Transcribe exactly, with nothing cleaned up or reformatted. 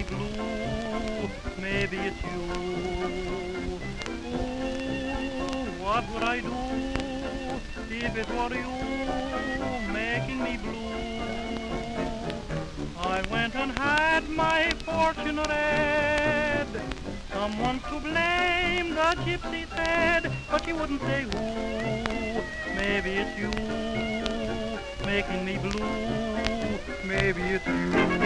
blue. Maybe it's you. Ooh, what would I do if it were you making me blue? I went and had my fortune read. Someone's to blame, the gypsy said, but she wouldn't say who. Maybe it's you making me blue. Maybe it's you.